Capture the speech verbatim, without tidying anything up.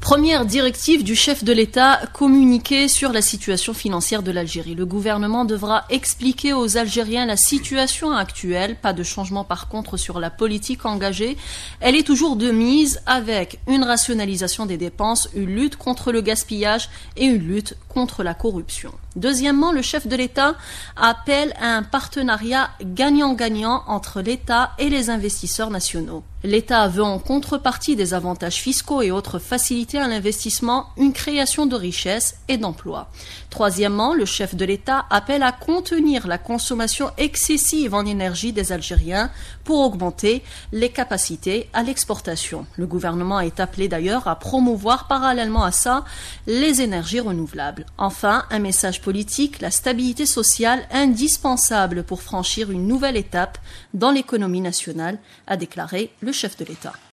Première directive du chef de l'État, communiquer sur la situation financière de l'Algérie. Le gouvernement devra expliquer aux Algériens la situation actuelle. Pas de changement par contre sur la politique engagée. Elle est toujours de mise avec une rationalisation des dépenses, une lutte contre le gaspillage et une lutte contre la corruption. Deuxièmement, le chef de l'État appelle à un partenariat gagnant-gagnant entre l'État et les investisseurs nationaux. L'État veut en contrepartie des avantages fiscaux et autres facilités à l'investissement, une création de richesses et d'emplois. Troisièmement, le chef de l'État appelle à contenir la consommation excessive en énergie des Algériens pour augmenter les capacités à l'exportation. Le gouvernement est appelé d'ailleurs à promouvoir parallèlement à ça les énergies renouvelables. Enfin, un message politique, la stabilité sociale indispensable pour franchir une nouvelle étape dans l'économie nationale, a déclaré le chef de l'État.